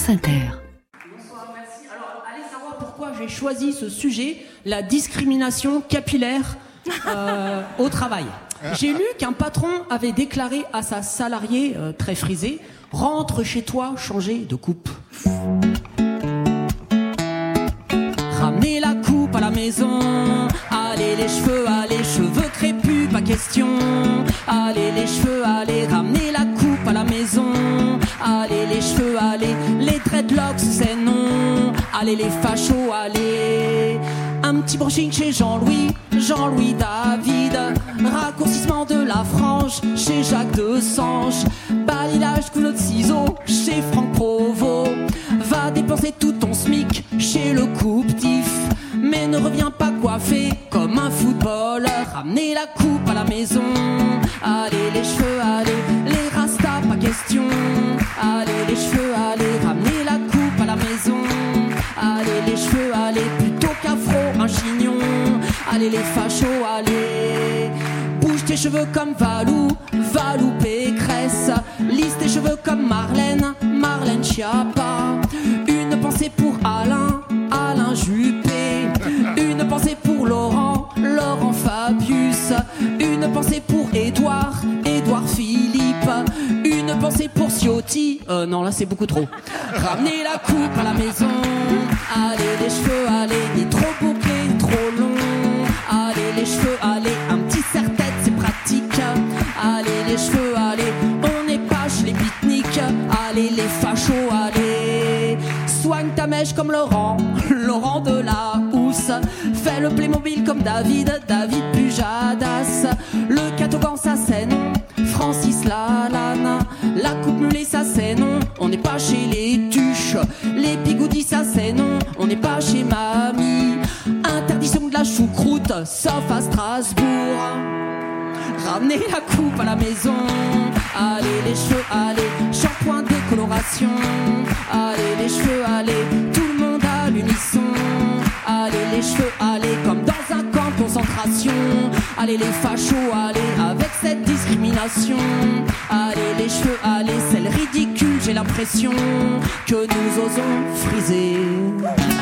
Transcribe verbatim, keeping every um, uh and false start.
France Inter. Bonsoir, merci. Alors, allez savoir pourquoi j'ai choisi ce sujet, la discrimination capillaire euh, au travail. J'ai lu qu'un patron avait déclaré à sa salariée, euh, très frisée, « Rentre chez toi, changer de coupe ». Ramenez la coupe à la maison, allez les cheveux, allez, cheveux crépus, pas question. Allez les cheveux, allez, ramenez la coupe à la maison. Allez les cheveux, allez, les dreadlocks c'est non. Allez les fachos, allez. Un petit brushing chez Jean-Louis, Jean-Louis David. Raccourcissement de la frange chez Jacques Desange. Balayage couleau de ciseaux chez Franck Provost. Va dépenser tout ton smic chez le coupe-tif. Mais ne reviens pas coiffé comme un footballeur. Ramenez la coupe à la maison. Allez les cheveux, allez, les rastas, pas question. Allez les cheveux, allez, ramenez la coupe à la maison. Allez les cheveux, allez, plutôt qu'afro, un chignon. Allez les fachos, allez. Bouge tes cheveux comme Valou, Valou Pécresse. Lisse tes cheveux comme Marlène, Marlène Schiappa. Une pensée pour Alain, Alain Juppé. Une pensée pour Laurent, Laurent Fabius. Une pensée pour Édouard, Édouard Philippe. Une pensée pour Ciotti. Euh, non, là c'est beaucoup trop. Ramenez la coupe à la maison. Allez les cheveux, allez, ni trop bouclés, ni trop longs. Allez les cheveux, allez, un petit serre-tête, c'est pratique. Allez les cheveux, allez, on n'est pas chez les pique-niques. Allez les fachos, allez. Soigne ta mèche comme Laurent, Laurent de la Housse. Fais le Playmobil comme David, David Pujadas. Le catogan, ça c'est non, Francis Lalanne. La coupe mulet, ça c'est non, on n'est pas chez les tuches. Les bigoudis, ça c'est non, on n'est pas chez mamie. Interdiction de la choucroute, sauf à Strasbourg. Ramenez la coupe à la maison. Allez les cheveux, allez, shampoing décoloration. Allez les cheveux, allez, tout le monde à l'unisson. Allez les cheveux, allez, comme dans un camp de concentration. Allez les fachos, allez, avec cette discrimination. Allez les cheveux, allez, c'est le ridicule, j'ai l'impression que nous osons friser.